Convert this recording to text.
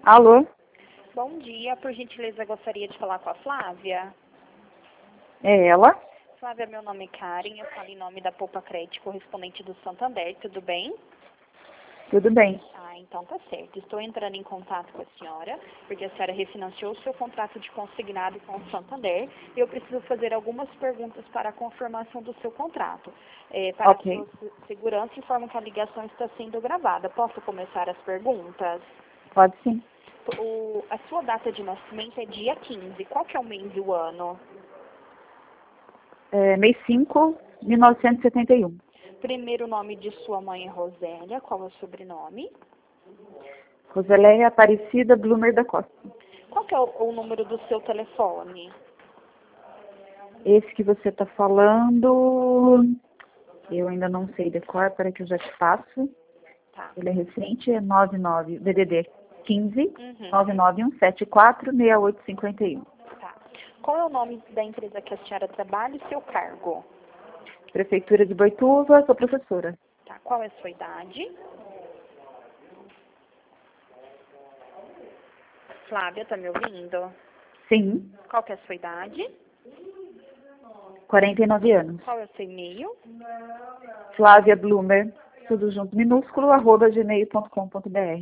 Alô? Bom dia, por gentileza gostaria de falar com a Flávia. É ela? Flávia, meu nome é Karen, eu falo em nome da Poupa Crédito, correspondente do Santander, tudo bem? Tudo bem. Então tá certo. Estou entrando em contato com a senhora, porque a senhora refinanciou o seu contrato de consignado com o Santander e eu preciso fazer algumas perguntas para a confirmação do seu contrato. Para a sua segurança, informo que a ligação está sendo gravada. Posso começar as perguntas? Pode sim. A sua data de nascimento é dia 15. Qual que é o mês e o ano? Mês 5, 1971. Primeiro nome de sua mãe é Rosélia. Qual é o sobrenome? Rosélia Aparecida Blumer da Costa. Qual que é o número do seu telefone? Esse que você está falando, eu ainda não sei decor, para que eu já te passo. Tá. Ele é recente, é 99, DDD 15, Uhum. 991746851. Tá. Qual é o nome da empresa que a senhora trabalha e seu cargo? Prefeitura de Boituva, sou professora. Tá. Qual é a sua idade? Flávia, tá me ouvindo? Sim, Qual que é a sua idade? 49 anos. Qual é o seu e-mail? Flávia Blumer, tudo junto, minúsculo, @gmail.com.br.